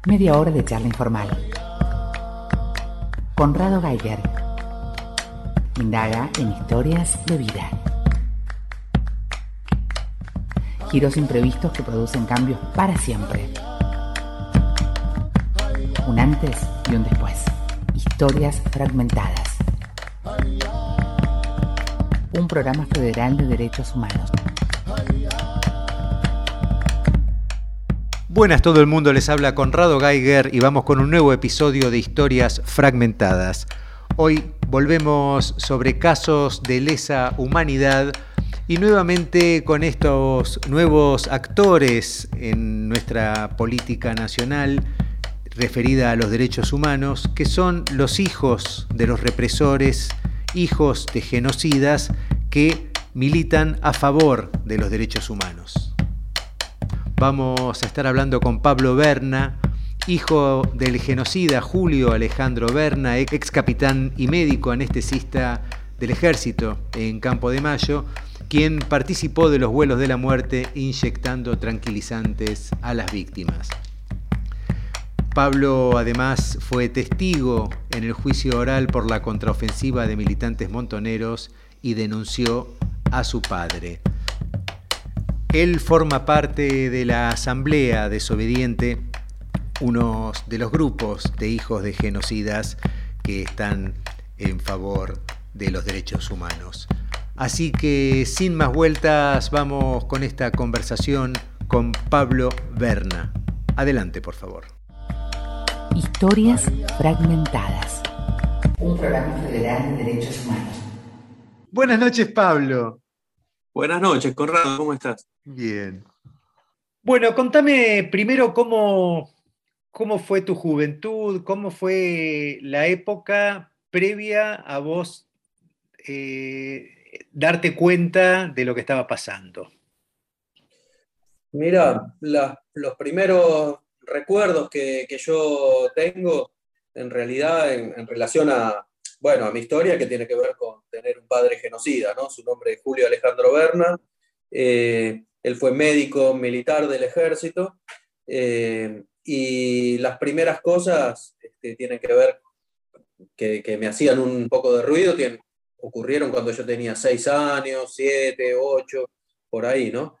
Media hora de charla informal. Conrado Geiger indaga en historias de vida. Giros imprevistos que producen cambios para siempre. Un antes y un después. Historias fragmentadas. Un programa federal de derechos humanos. Buenas todo el mundo, les habla Conrado Geiger y vamos con un nuevo episodio de Historias Fragmentadas. Hoy volvemos sobre casos de lesa humanidad y nuevamente con estos nuevos actores en nuestra política nacional referida a los derechos humanos, que son los hijos de los represores, hijos de genocidas que militan a favor de los derechos humanos. Vamos a estar hablando con Pablo Berna, hijo del genocida Julio Alejandro Berna, ex capitán y médico anestesista del ejército en Campo de Mayo, quien participó de los vuelos de la muerte inyectando tranquilizantes a las víctimas. Pablo además fue testigo en el juicio oral por la contraofensiva de militantes montoneros y denunció a su padre. Él forma parte de la Asamblea Desobediente, uno de los grupos de hijos de genocidas que están en favor de los derechos humanos. Así que, sin más vueltas, vamos con esta conversación con Pablo Berna. Adelante, por favor. Historias fragmentadas. Un programa federal de derechos humanos. Buenas noches, Pablo. Buenas noches, Conrado, ¿cómo estás? Bien. Bueno, contame primero cómo fue tu juventud, cómo fue la época previa a vos darte cuenta de lo que estaba pasando. Mira, los primeros recuerdos que yo tengo, en realidad, en relación a mi historia, que tiene que ver con tener un padre genocida, ¿no? Su nombre es Julio Alejandro Berna. Él fue médico militar del ejército, y las primeras cosas tienen que ver, que me hacían un poco de ruido, ocurrieron cuando yo tenía 6 años, 7, 8, por ahí, ¿no?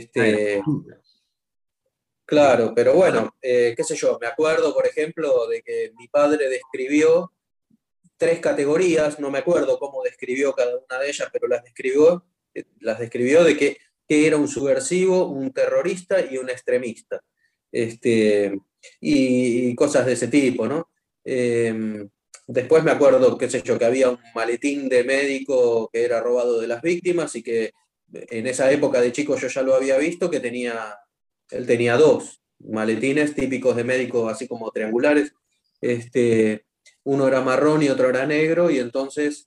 Claro, pero bueno, qué sé yo, me acuerdo, por ejemplo, de que mi padre describió 3 categorías, no me acuerdo cómo describió cada una de ellas, pero las describió de que era un subversivo, un terrorista y un extremista. Y cosas de ese tipo, ¿no? Después me acuerdo, qué sé yo, que había un maletín de médico que era robado de las víctimas y que en esa época de chico yo ya lo había visto, que él tenía 2 maletines típicos de médico, así como triangulares. Uno era marrón y otro era negro, y entonces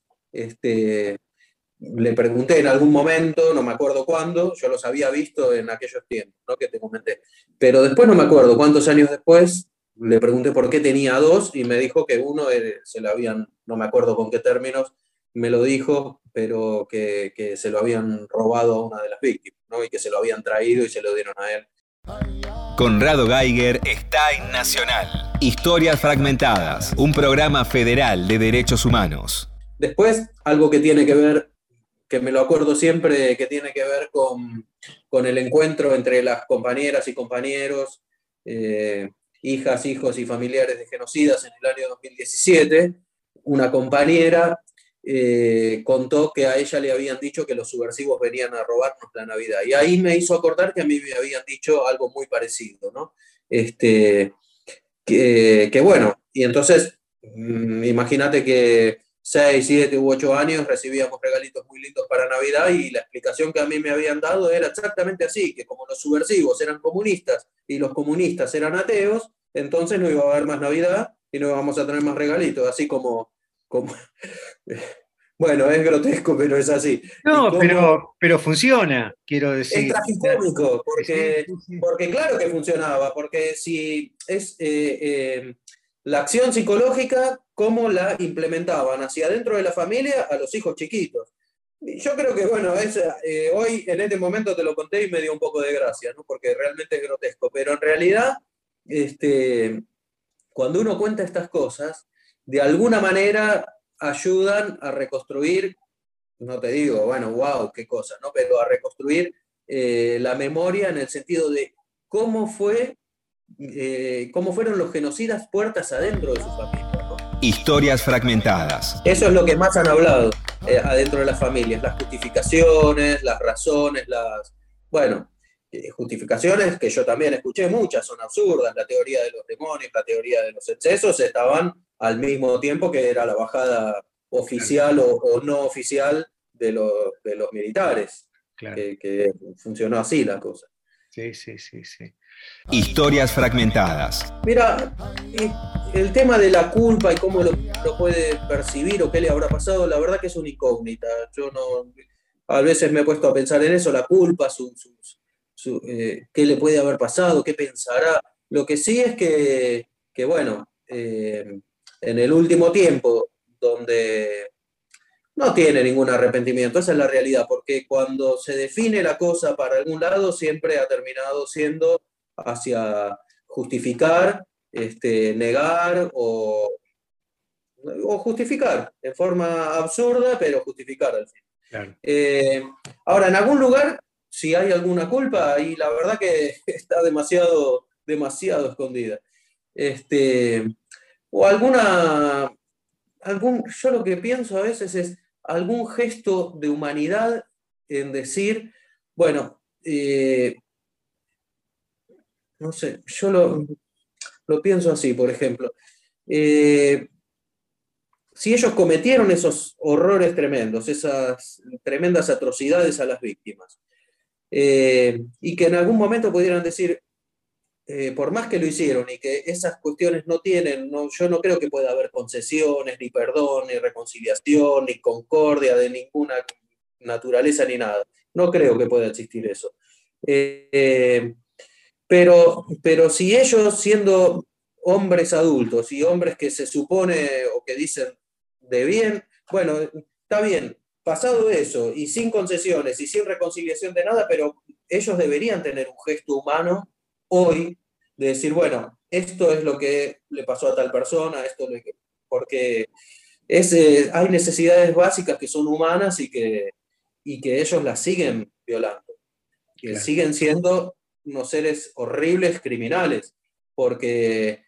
le pregunté en algún momento, no me acuerdo cuándo, yo los había visto en aquellos tiempos, ¿no?, que te comenté. Pero después no me acuerdo cuántos años después, le pregunté por qué tenía 2 y me dijo que uno se lo habían, no me acuerdo con qué términos me lo dijo, pero que se lo habían robado a una de las víctimas, ¿no?, y que se lo habían traído y se lo dieron a él. Conrado Geiger está en Nacional. Historias Fragmentadas, un programa federal de derechos humanos. Después, algo que tiene que ver, que me lo acuerdo siempre, que tiene que ver con el encuentro entre las compañeras y compañeros, hijas, hijos y familiares de genocidas en el año 2017, una compañera contó que a ella le habían dicho que los subversivos venían a robarnos la Navidad. Y ahí me hizo acordar que a mí me habían dicho algo muy parecido, ¿no? Que bueno, y entonces, imagínate que 6, 7 u 8 años recibíamos regalitos muy lindos para Navidad, y la explicación que a mí me habían dado era exactamente así, que como los subversivos eran comunistas y los comunistas eran ateos, entonces no iba a haber más Navidad y no íbamos a tener más regalitos, así como bueno, es grotesco, pero es así. No, pero funciona, quiero decir. Es tragicómico, Sí. porque claro que funcionaba, porque si es la acción psicológica, cómo la implementaban hacia dentro de la familia a los hijos chiquitos. Y yo creo que, bueno, hoy en este momento te lo conté y me dio un poco de gracia, ¿no?, porque realmente es grotesco, pero en realidad cuando uno cuenta estas cosas, de alguna manera ayudan a reconstruir, no te digo, bueno, wow, qué cosa, ¿no? Pero a reconstruir la memoria en el sentido de cómo fueron los genocidas puertas adentro de su familia, ¿no? Historias fragmentadas. Eso es lo que más han hablado adentro de las familias, las justificaciones, las razones, bueno, justificaciones que yo también escuché, muchas son absurdas, la teoría de los demonios, la teoría de los excesos, estaban al mismo tiempo que era la bajada oficial o no oficial de los militares, Claro. que funcionó así la cosa. Sí. Historias fragmentadas. Mira, el tema de la culpa y cómo lo puede percibir o qué le habrá pasado, la verdad que es una incógnita. Yo no, a veces me he puesto a pensar en eso, la culpa, qué le puede haber pasado, qué pensará. Lo que sí es que bueno, en el último tiempo, donde no tiene ningún arrepentimiento, esa es la realidad, porque cuando se define la cosa para algún lado, siempre ha terminado siendo hacia justificar, negar o justificar, en forma absurda, pero justificar al fin. Claro. Ahora, en algún lugar, si hay alguna culpa, ahí la verdad que está demasiado escondida. O yo lo que pienso a veces es algún gesto de humanidad en decir, bueno, no sé, yo lo pienso así, por ejemplo. Si ellos cometieron esos horrores tremendos, esas tremendas atrocidades a las víctimas, y que en algún momento pudieran decir, por más que lo hicieron y que esas cuestiones yo no creo que pueda haber concesiones, ni perdón, ni reconciliación, ni concordia de ninguna naturaleza, ni nada. No creo que pueda existir eso. Pero si ellos, siendo hombres adultos y hombres que se supone o que dicen de bien, bueno, está bien, pasado eso, y sin concesiones y sin reconciliación de nada, pero ellos deberían tener un gesto humano hoy de decir, bueno, esto es lo que le pasó a tal persona, porque hay necesidades básicas que son humanas y que ellos las siguen violando, que Claro. siguen siendo unos seres horribles, criminales, porque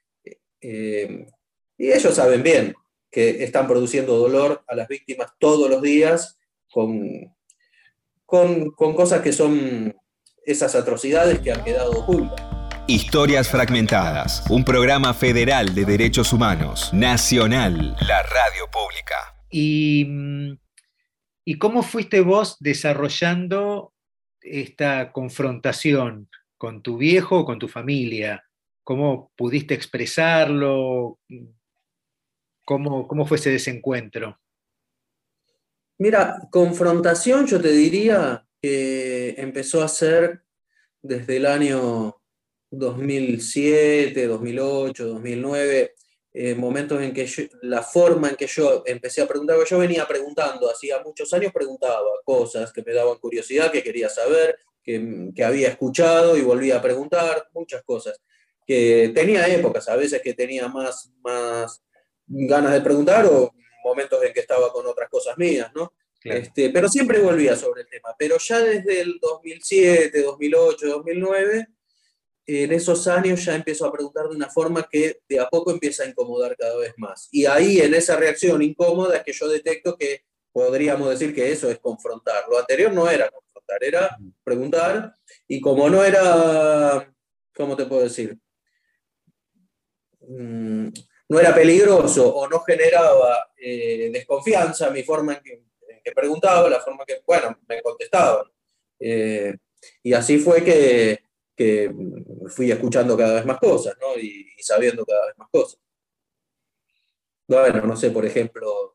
y ellos saben bien que están produciendo dolor a las víctimas todos los días con cosas que son esas atrocidades que han quedado ocultas. Historias fragmentadas, un programa federal de derechos humanos, nacional, la radio pública. ¿Y cómo fuiste vos desarrollando esta confrontación con tu viejo o con tu familia? ¿Cómo pudiste expresarlo? ¿Cómo fue ese desencuentro? Mira, confrontación yo te diría que empezó a ser desde el año 2007, 2008, 2009, momentos en que la forma en que yo empecé a preguntar, yo venía preguntando, hacía muchos años preguntaba cosas que me daban curiosidad, que quería saber, que había escuchado y volvía a preguntar, muchas cosas. Que tenía épocas a veces que tenía más ganas de preguntar o momentos en que estaba con otras cosas mías, ¿no? Claro. Pero siempre volvía sobre el tema. Pero ya desde el 2007, 2008, 2009, en esos años ya empiezo a preguntar de una forma que de a poco empieza a incomodar cada vez más. Y ahí, en esa reacción incómoda, es que yo detecto que podríamos decir que eso es confrontar. Lo anterior no era confrontar, era preguntar, y como no era, ¿cómo te puedo decir? No era peligroso o no generaba desconfianza mi forma en que preguntaba, la forma que, bueno, me contestaban. Y así fue que fui escuchando cada vez más cosas, ¿no? Y sabiendo cada vez más cosas. Bueno, no sé, por ejemplo,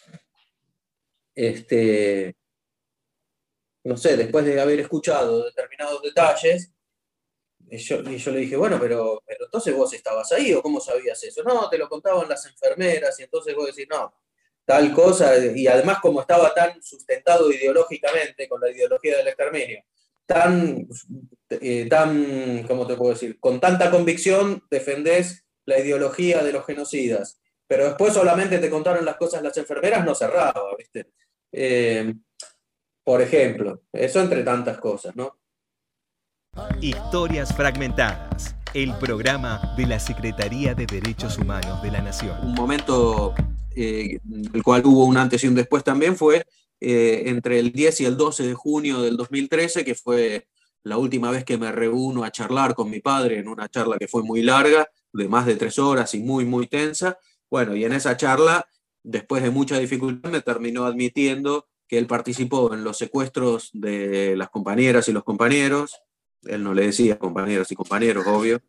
no sé, después de haber escuchado determinados detalles, yo le dije, bueno, pero entonces vos estabas ahí, ¿o cómo sabías eso? No, te lo contaban las enfermeras, y entonces vos decís, no, tal cosa, y además como estaba tan sustentado ideológicamente con la ideología del exterminio, tan ¿cómo te puedo decir? Con tanta convicción defendés la ideología de los genocidas, pero después solamente te contaron las cosas las enfermeras, no cerraba, ¿viste? Eh, por ejemplo, eso entre tantas cosas, ¿no? Historias Fragmentadas, el programa de la Secretaría de Derechos Humanos de la Nación. Un momento el cual hubo un antes y un después también fue entre el 10 y el 12 de junio del 2013, que fue la última vez que me reúno a charlar con mi padre, en una charla que fue muy larga, de más de 3 horas y muy, muy tensa. Bueno, y en esa charla, después de mucha dificultad, me terminó admitiendo que él participó en los secuestros de las compañeras y los compañeros. Él no le decía compañeras y compañeros, obvio.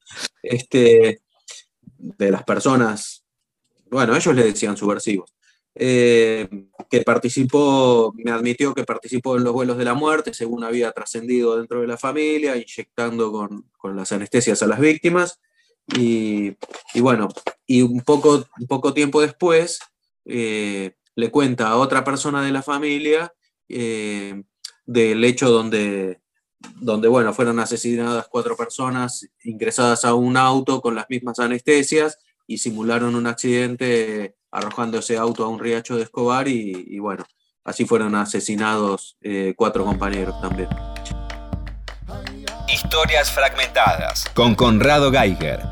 De las personas, bueno, ellos le decían subversivos. Que participó, me admitió que participó en los vuelos de la muerte, según había trascendido dentro de la familia, inyectando con las anestesias a las víctimas. Y bueno, y un poco tiempo después le cuenta a otra persona de la familia del hecho donde bueno, fueron asesinadas 4 personas ingresadas a un auto con las mismas anestesias y simularon un accidente arrojando ese auto a un riacho de Escobar y bueno, así fueron asesinados 4 compañeros también. Historias Fragmentadas con Conrado Geiger.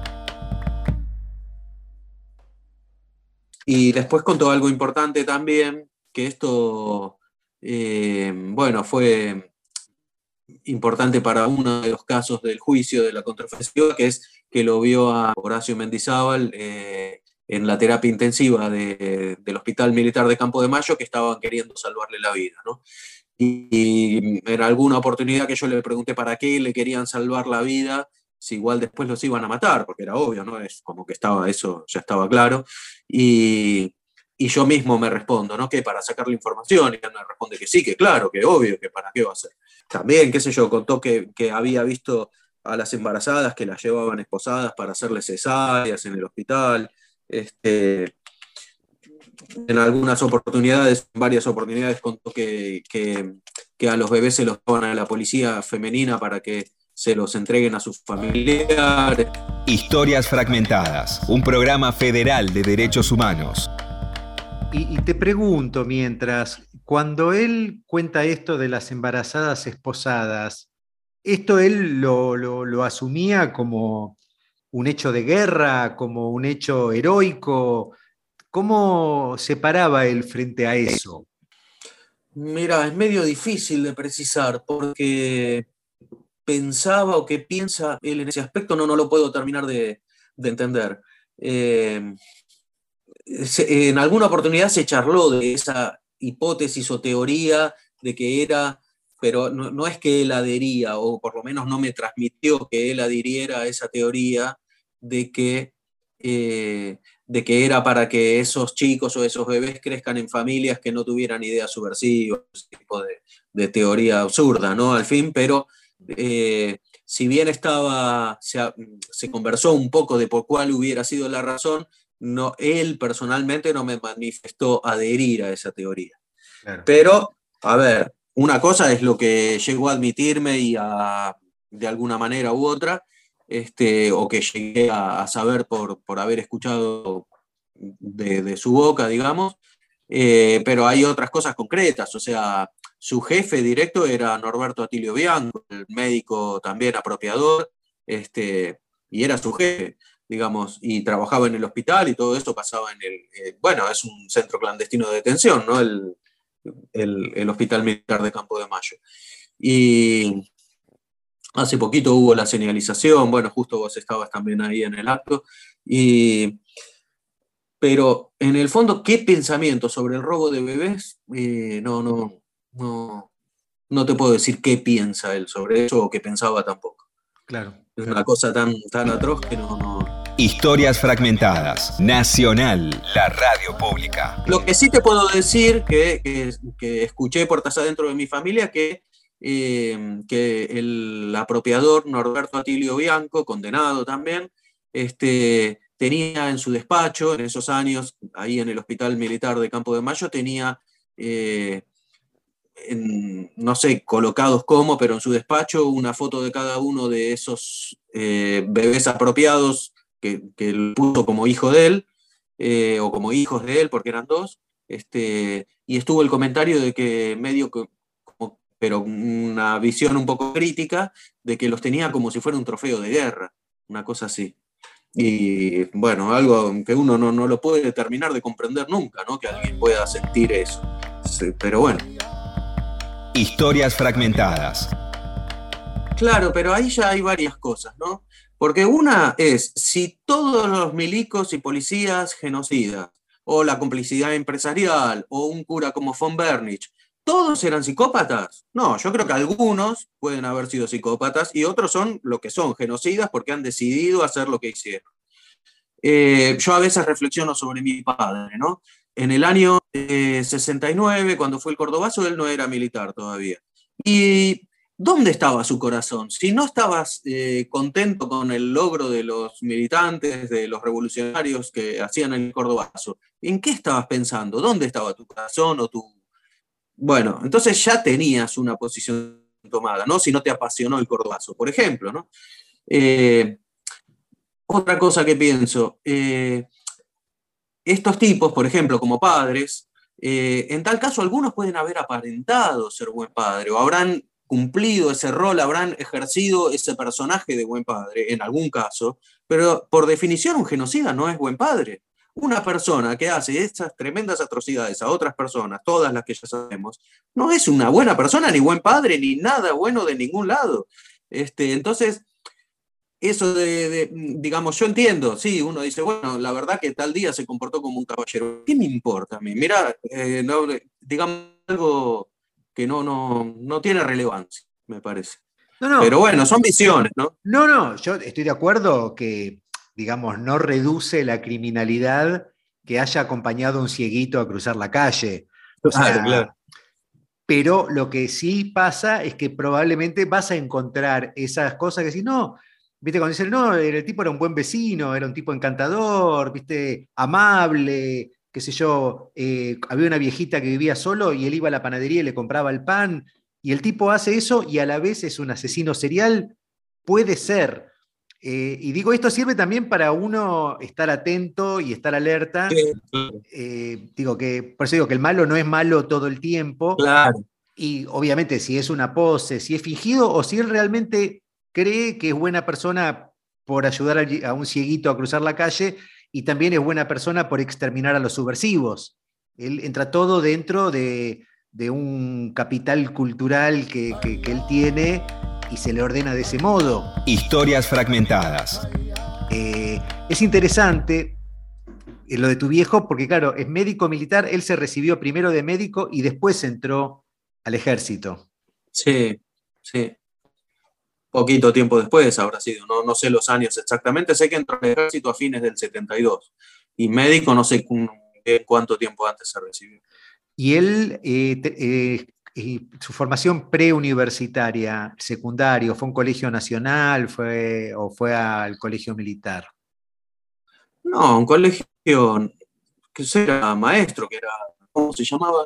Y después contó algo importante también, que esto, bueno, fue importante para uno de los casos del juicio de la contraofensiva, que es que lo vio a Horacio Mendizábal en la terapia intensiva del Hospital Militar de Campo de Mayo, que estaban queriendo salvarle la vida, ¿no? Y en alguna oportunidad que yo le pregunté para qué le querían salvar la vida, si igual después los iban a matar, porque era obvio, ¿no? Es como que eso ya estaba claro. Y yo mismo me respondo, ¿no? Que para sacar la información, y él me responde que sí, que claro, que obvio, que para qué va a ser. También, qué sé yo, contó que había visto a las embarazadas que las llevaban esposadas para hacerles cesáreas en el hospital. En algunas oportunidades, en varias oportunidades, contó que a los bebés se los daban a la policía femenina para que se los entreguen a sus familiares. Historias Fragmentadas, un programa federal de derechos humanos. Y te pregunto, mientras, cuando él cuenta esto de las embarazadas esposadas, ¿esto él lo asumía como un hecho de guerra, como un hecho heroico? ¿Cómo se paraba él frente a eso? Mira, es medio difícil de precisar porque pensaba o qué piensa él en ese aspecto, no lo puedo terminar de entender. En alguna oportunidad se charló de esa hipótesis o teoría de que era, pero no es que él adhería, o por lo menos no me transmitió que él adhiriera a esa teoría de que era para que esos chicos o esos bebés crezcan en familias que no tuvieran ideas subversivas, ese tipo de teoría absurda, ¿no? Al fin, pero si bien se conversó un poco de por cuál hubiera sido la razón, él personalmente no me manifestó adherir a esa teoría. Claro. Pero, a ver, una cosa es lo que llegó a admitirme de alguna manera u otra, o que llegué a saber por haber escuchado de su boca, digamos, pero hay otras cosas concretas, o sea, su jefe directo era Norberto Atilio Bianco, el médico también apropiador, y era su jefe, digamos, y trabajaba en el hospital y todo eso pasaba en bueno, es un centro clandestino de detención, ¿no? El Hospital Militar de Campo de Mayo. Y hace poquito hubo la señalización, bueno, justo vos estabas también ahí en el acto, pero en el fondo, ¿qué pensamiento sobre el robo de bebés? No te puedo decir qué piensa él sobre eso o qué pensaba tampoco. Claro. Es una cosa tan atroz que no. Historias Fragmentadas, Nacional, la radio pública. Lo que sí te puedo decir, que escuché puertas adentro de mi familia, que el apropiador Norberto Atilio Bianco, condenado también, tenía en su despacho, en esos años, ahí en el Hospital Militar de Campo de Mayo, tenía no sé, colocados como, pero en su despacho, una foto de cada uno de esos bebés apropiados que él puso como hijo de él, o como hijos de él, porque eran dos, y estuvo el comentario de que medio que, pero una visión un poco crítica, de que los tenía como si fuera un trofeo de guerra, una cosa así. Y bueno, algo que uno no lo puede terminar de comprender nunca, ¿no? Que alguien pueda sentir eso. Sí, pero bueno. Historias fragmentadas. Claro, pero ahí ya hay varias cosas, ¿no? Porque una es, si todos los milicos y policías genocidas, o la complicidad empresarial, o un cura como von Bernich, ¿todos eran psicópatas? No, yo creo que algunos pueden haber sido psicópatas y otros son lo que son, genocidas porque han decidido hacer lo que hicieron. Yo a veces reflexiono sobre mi padre, ¿no? En el año 69, cuando fue el Cordobazo, él no era militar todavía. ¿Y dónde estaba su corazón? Si no estabas contento con el logro de los militantes, de los revolucionarios que hacían el Cordobazo, ¿en qué estabas pensando? ¿Dónde estaba tu corazón o tu... Bueno, entonces ya tenías una posición tomada, ¿no? Si no te apasionó el Cordobazo, por ejemplo, ¿no? Otra cosa que pienso, estos tipos, por ejemplo, como padres, en tal caso algunos pueden haber aparentado ser buen padre, o habrán cumplido ese rol, habrán ejercido ese personaje de buen padre, en algún caso, pero por definición un genocida no es buen padre. Una persona que hace estas tremendas atrocidades a otras personas, todas las que ya sabemos, no es una buena persona, ni buen padre, ni nada bueno de ningún lado. Entonces, eso digamos, yo entiendo, sí, uno dice, bueno, la verdad que tal día se comportó como un caballero. ¿Qué me importa a mí? Mira, no, digamos algo que no tiene relevancia, me parece. No, pero bueno, son visiones, ¿no? No, yo estoy de acuerdo que, digamos, no reduce la criminalidad que haya acompañado a un cieguito a cruzar la calle. O sea, claro. Pero lo que sí pasa es que probablemente vas a encontrar esas cosas que si no, viste, cuando dicen, no, el tipo era un buen vecino, era un tipo encantador, viste, amable, qué sé yo, había una viejita que vivía solo y él iba a la panadería y le compraba el pan, y el tipo hace eso y a la vez es un asesino serial, puede ser. Y digo, esto sirve también para uno estar atento y estar alerta. Digo que, por eso digo que el malo no es malo todo el tiempo. Claro. Y obviamente si es una pose, si es fingido o si él realmente cree que es buena persona por ayudar a un cieguito a cruzar la calle y también es buena persona por exterminar a los subversivos. Él entra todo dentro de un capital cultural que él tiene y se le ordena de ese modo. Historias fragmentadas. Es interesante lo de tu viejo porque, claro, es médico militar, él se recibió primero de médico y después entró al ejército. Sí. Poquito tiempo después habrá sido, no sé los años exactamente, sé que entró al ejército a fines del 72 y médico no sé cuánto tiempo antes se recibió. Y él, su formación preuniversitaria, secundario, ¿fue un colegio nacional o fue al colegio militar? No, un colegio que era maestro, que era, ¿cómo se llamaba?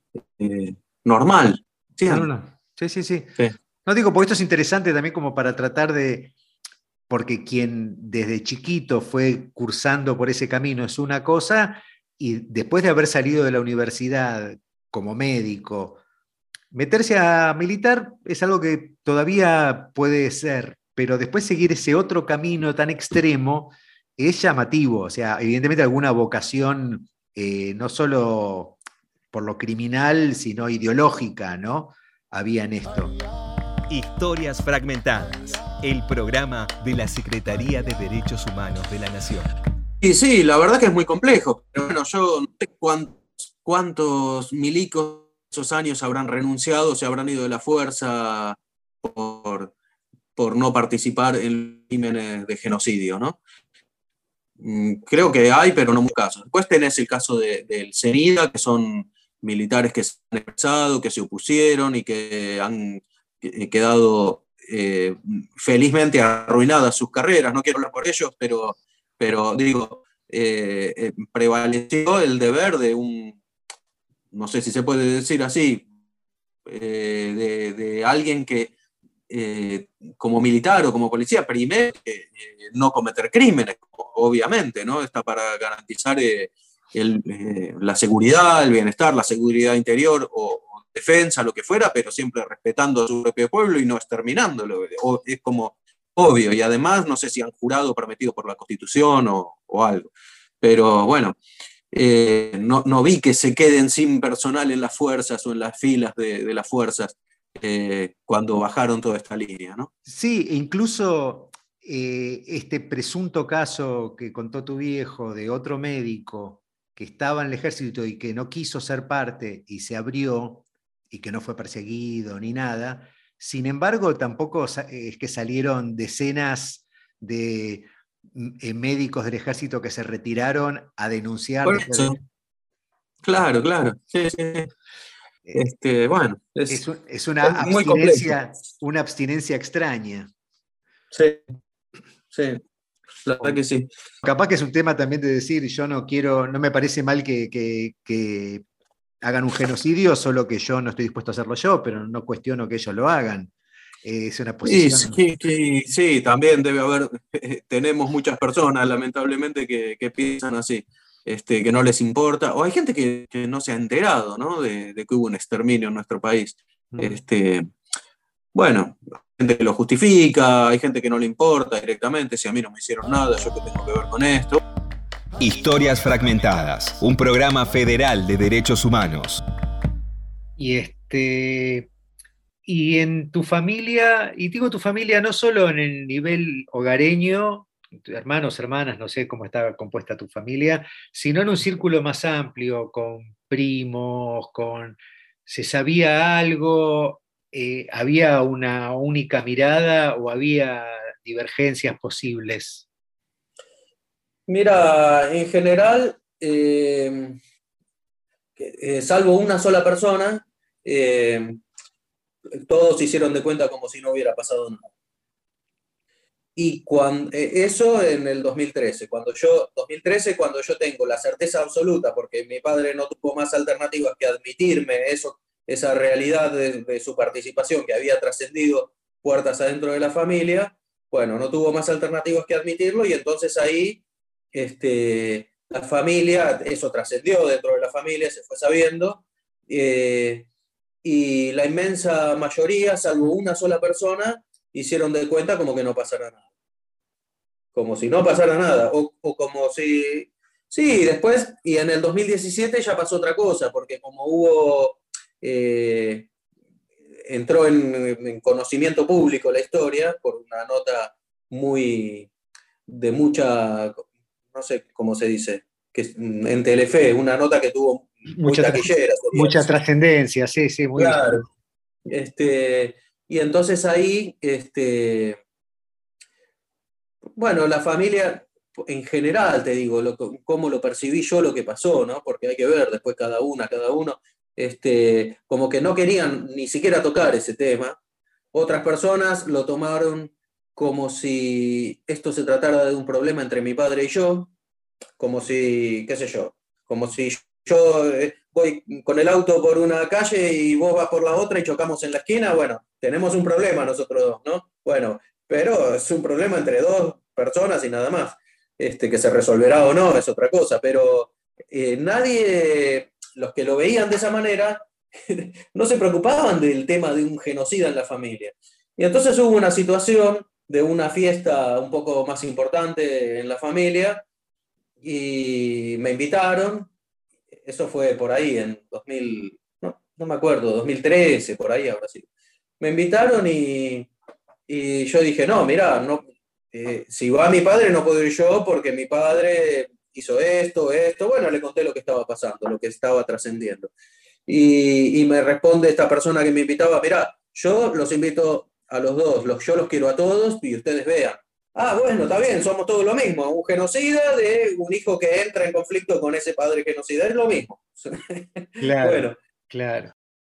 Normal. ¿Sí? No. Sí. No digo, porque esto es interesante también como para tratar de, porque quien desde chiquito fue cursando por ese camino es una cosa, y después de haber salido de la universidad como médico, meterse a militar es algo que todavía puede ser, pero después seguir ese otro camino tan extremo es llamativo. O sea, evidentemente alguna vocación, no solo por lo criminal, sino ideológica, ¿no? Había en esto. Historias fragmentadas, el programa de la Secretaría de Derechos Humanos de la Nación. Y sí, la verdad que es muy complejo, pero bueno, yo no sé cuántos milicos esos años habrán renunciado, se habrán ido de la fuerza por no participar en crímenes de genocidio, ¿no? Creo que hay, pero no muchos casos. Después tenés el caso del CENIDA, que son militares que se han expresado, que se opusieron y que han quedado felizmente arruinadas sus carreras. No quiero hablar por ellos, pero digo, prevaleció el deber de no sé si se puede decir así, de alguien que, como militar o como policía, primero, no cometer crímenes, obviamente, ¿no? Está para garantizar la seguridad, el bienestar, la seguridad interior o defensa, lo que fuera, pero siempre respetando a su propio pueblo y no exterminándolo. Es como obvio, y además no sé si han jurado prometido por la Constitución o algo. Pero bueno, no vi que se queden sin personal en las fuerzas o en las filas de las fuerzas cuando bajaron toda esta línea, ¿no? Sí, incluso este presunto caso que contó tu viejo de otro médico que estaba en el ejército y que no quiso ser parte y se abrió y que no fue perseguido ni nada, sin embargo tampoco es que salieron decenas de médicos del ejército que se retiraron a denunciar. Por eso. Claro. Sí. Bueno, es una abstinencia extraña. Sí, la verdad que sí. Capaz que es un tema también de decir, yo no me parece mal que hagan un genocidio, solo que yo no estoy dispuesto a hacerlo yo, pero no cuestiono que ellos lo hagan. Es una posición. Sí, también debe haber, tenemos muchas personas, lamentablemente, que piensan así. Que no les importa, o hay gente que no se ha enterado, ¿no? de que hubo un exterminio en nuestro país. Bueno, hay gente que lo justifica, hay gente que no le importa directamente, si a mí no me hicieron nada, yo qué tengo que ver con esto. Historias Fragmentadas, un programa federal de derechos humanos. Y en tu familia, y digo tu familia no solo en el nivel hogareño, hermanos, hermanas, no sé cómo está compuesta tu familia, sino en un círculo más amplio, con primos, ¿se sabía algo? ¿Había una única mirada o había divergencias posibles? Mira, en general, salvo una sola persona, todos se hicieron de cuenta como si no hubiera pasado nada. Y eso en el 2013, cuando yo tengo la certeza absoluta, porque mi padre no tuvo más alternativas que admitirme esa realidad de su participación que había trascendido puertas adentro de la familia, bueno, no tuvo más alternativas que admitirlo, y entonces ahí la familia, eso trascendió dentro de la familia, se fue sabiendo, y la inmensa mayoría, salvo una sola persona, hicieron de cuenta como que no pasara nada. Como si no pasara nada, o como si... Sí, después, y en el 2017 ya pasó otra cosa, porque como entró en conocimiento público la historia, por una nota de mucha, no sé cómo se dice, en Telefe, una nota que tuvo muy taquillera. Mucha trascendencia, sí, muy claro. Y entonces ahí... Bueno, la familia, en general, te digo, cómo lo percibí yo, lo que pasó, ¿no? Porque hay que ver después cada uno, como que no querían ni siquiera tocar ese tema. Otras personas lo tomaron como si esto se tratara de un problema entre mi padre y yo, como si, qué sé yo, como si yo voy con el auto por una calle y vos vas por la otra y chocamos en la esquina, bueno, tenemos un problema nosotros dos, ¿no? Bueno, pero es un problema entre dos personas y nada más. Que se resolverá o no es otra cosa, pero nadie, los que lo veían de esa manera, no se preocupaban del tema de un genocida en la familia. Y entonces hubo una situación de una fiesta un poco más importante en la familia y me invitaron, eso fue por ahí en 2000, no me acuerdo, 2013, por ahí ahora sí. Me invitaron y yo dije, no, mirá, si va mi padre no puedo ir yo porque mi padre hizo esto, bueno, le conté lo que estaba pasando, lo que estaba trascendiendo. Y me responde esta persona que me invitaba, mirá, yo los invito a los dos, yo los quiero a todos y ustedes vean. Ah, bueno, está bien, somos todos lo mismo, un genocida de un hijo que entra en conflicto con ese padre genocida, es lo mismo. Claro, bueno. Claro.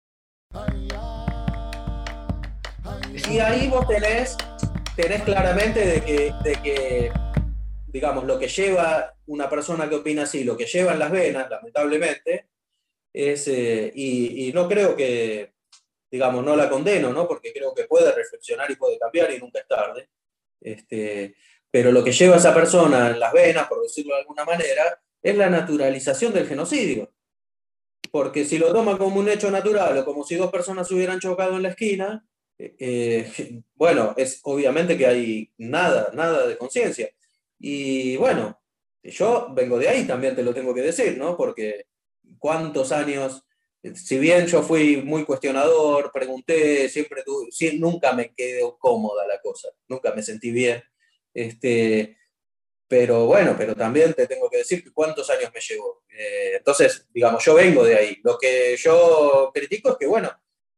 Y ahí vos tenés claramente de que, digamos, lo que lleva una persona que opina así, lo que lleva en las venas, lamentablemente, es, y no creo que digamos, no la condeno, ¿no? Porque creo que puede reflexionar y puede cambiar y nunca es tarde. Pero lo que lleva a esa persona en las venas, por decirlo de alguna manera, es la naturalización del genocidio. Porque si lo toma como un hecho natural o como si dos personas se hubieran chocado en la esquina, bueno, es obviamente que hay nada de conciencia. Y bueno, yo vengo de ahí, también te lo tengo que decir, ¿no? Porque cuántos años, si bien yo fui muy cuestionador, pregunté, nunca me quedó cómoda la cosa, nunca me sentí bien. Pero bueno, pero también te tengo que decir que cuántos años me llevó. Entonces, digamos, yo vengo de ahí. Lo que yo critico es que, bueno,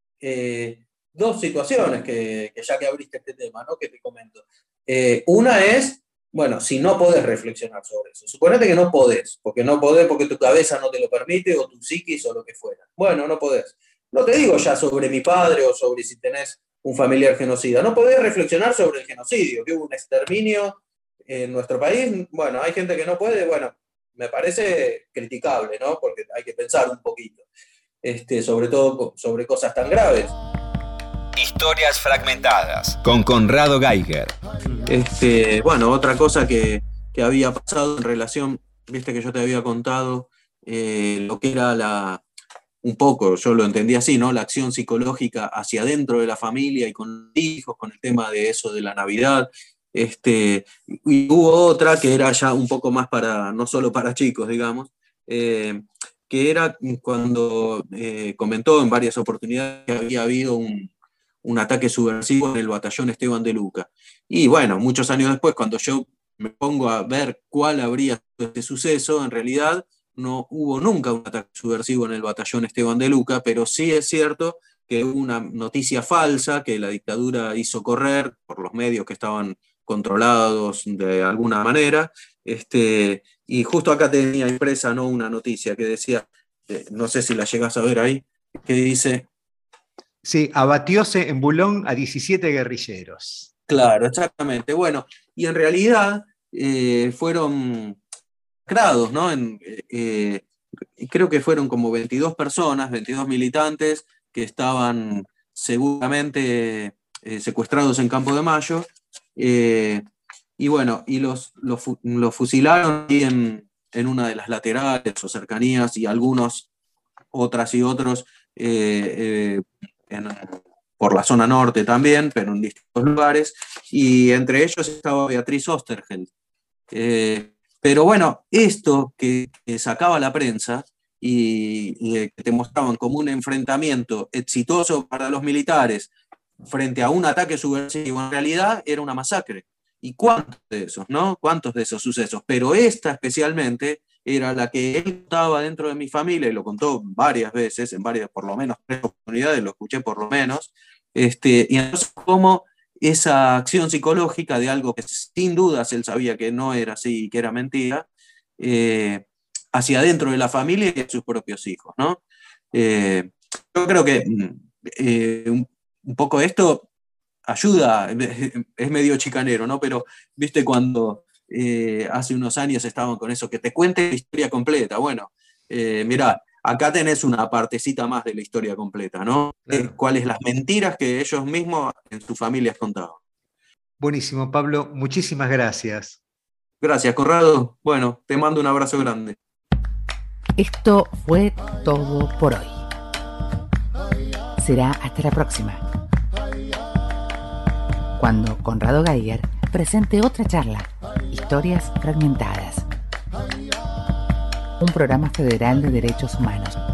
dos situaciones que ya que abriste este tema, ¿no? Que te comento. Una es, bueno, si no podés reflexionar sobre eso. Suponete que no podés porque tu cabeza no te lo permite, o tu psiquis o lo que fuera. Bueno, no podés. No te digo ya sobre mi padre o sobre si tenés un familiar genocida. No podés reflexionar sobre el genocidio, que hubo un exterminio en nuestro país. Bueno, hay gente que no puede, bueno, me parece criticable, ¿no? Porque hay que pensar un poquito, sobre todo sobre cosas tan graves. Historias fragmentadas con Conrado Geiger. Bueno, otra cosa que había pasado en relación, viste que yo te había contado lo que era un poco, yo lo entendí así, ¿no? La acción psicológica hacia adentro de la familia y con los hijos, con el tema de eso de la Navidad. Y hubo otra que era ya un poco más no solo para chicos, digamos, que era cuando comentó en varias oportunidades que había habido un ataque subversivo en el batallón Esteban de Luca. Y bueno, muchos años después, cuando yo me pongo a ver cuál habría sido este suceso, en realidad no hubo nunca un ataque subversivo en el batallón Esteban de Luca, pero sí es cierto que hubo una noticia falsa que la dictadura hizo correr por los medios que estaban controlados de alguna manera, y justo acá tenía impresa, ¿no?, una noticia que decía, no sé si la llegás a ver ahí, que dice... Sí, abatióse en Bulón a 17 guerrilleros. Claro, exactamente. Bueno, y en realidad fueron masacrados, ¿no? Creo que fueron como 22 personas, 22 militantes que estaban seguramente secuestrados en Campo de Mayo, y bueno, y los fusilaron ahí en una de las laterales o cercanías, y algunos, otras y otros, por la zona norte también, pero en distintos lugares, y entre ellos estaba Beatriz Osterheld. Pero bueno, esto que sacaba la prensa y que te mostraban como un enfrentamiento exitoso para los militares frente a un ataque subversivo, en realidad era una masacre. ¿Y cuántos de esos, no? ¿Cuántos de esos sucesos? Pero esta especialmente era la que él contaba dentro de mi familia, y lo contó varias veces, por lo menos 3 oportunidades, lo escuché por lo menos, y entonces cómo esa acción psicológica de algo que sin dudas él sabía que no era así, que era mentira, hacia adentro de la familia y de sus propios hijos, ¿no? Yo creo que un poco esto ayuda, es medio chicanero, ¿no? Pero, viste, cuando hace unos años estaban con eso, que te cuente la historia completa. Bueno, mirá, acá tenés una partecita más de la historia completa, ¿no? Claro. Cuáles las mentiras que ellos mismos en sus familias contaban. Buenísimo, Pablo, muchísimas gracias. Gracias, Conrado. Bueno, te mando un abrazo grande. Esto fue todo por hoy. Será hasta la próxima, cuando Conrado Geiger presente otra charla, Historias Fragmentadas, un programa federal de derechos humanos.